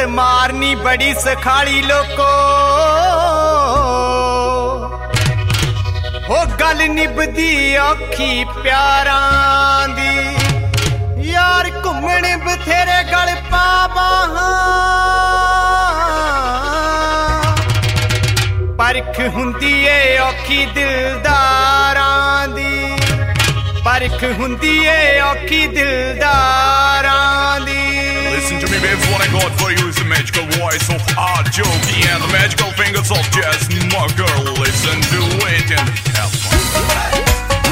थप्पड़ मारनी बड़ी सखाली लोको हो गल निभदी औखी प्यारां दी यार घुमण बथेरे गल पा बाहां परख हुंदी ए औखी दिलदारां दी परख हुंदी ए औखी दिलदारां दी Listen to me, babe, what I got for you is the magical voice of R.Jogi and the magical fingers of Jazz. My girl, listen to it and have fun.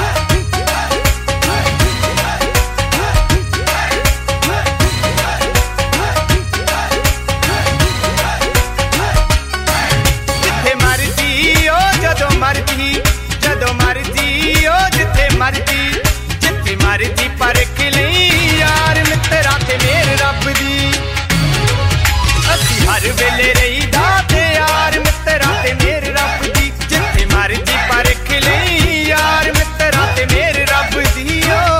जिथे मर्जी ओ जदों मर्जी जदों मर्जी ओ जिथे मर्जी परख लई यार मित्रा ते मेरे रब दी असी हर वेले रहीदा ते यार मित्रा ते मेरे रब दी जिथे मर्जी परख लई यार मित्रा ते मेरे रब दी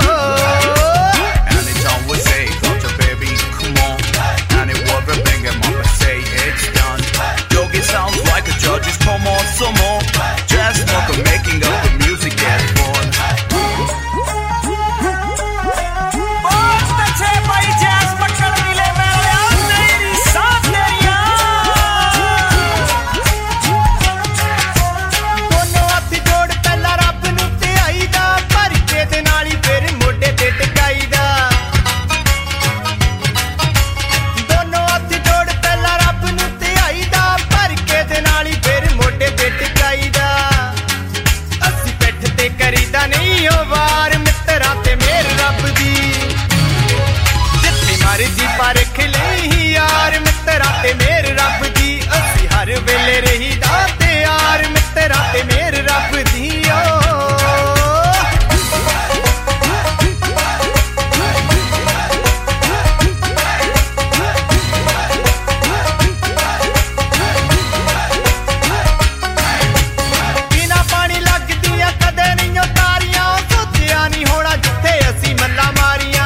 And it's always say, don't you baby, come on. And it was a thing and mama say it's done. Jogi sounds like a judge's, come on, some more. Just not the making of the music get born. परख लई यार मित्रा ते मेरे रब दी असी हर वेले रहीदा ते यार मित्रा ते मेरे रब दी बिना पानी लगदियां कदे नहीं तारियां सोचिया नहीं होना जिथे असी मल्ला मारियां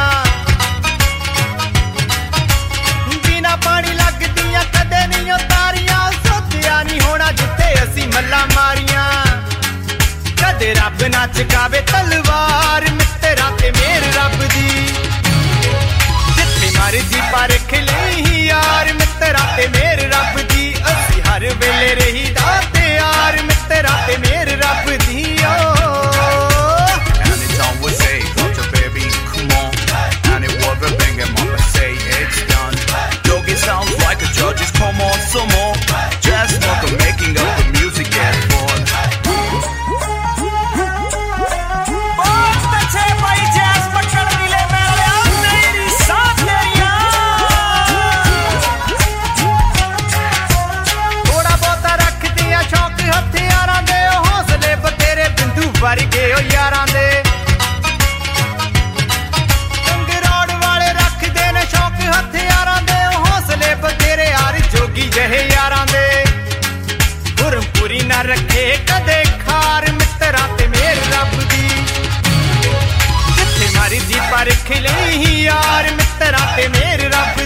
पानी लगदियां कदे नहीं तारियां सोचिया नहीं होना जिथे असी मल्ला मारियां कदे रब ना चकावे तलवार मित्रा ते मेरे रब दी जिथे मर्जी परख लई यार मित्रा ते मेरे रब दी असी हर वेले रहीदा ते यार मित्रा ते मेरे रब दी And it's always say, don't you baby, come on. And it was a thing and mama say it's done. Jogi sounds like a judge's, come on, some more. Just not the making of the music get born. थोड़ा बहुता रख दिया शौक हथियारां दे हौसले बतेरे बिंदु वर्गे ओ यारां दे कंगरौड़ वाले रख दे ने शौक हथियारां दे हौसले बतेरे यार जोगी जहे यारां दे गुरमपुरी ना रखे कदे खार मित्रा ते मेरे रब दी जिथे मर्जी परख लई यार मित्रा ते मेरे रब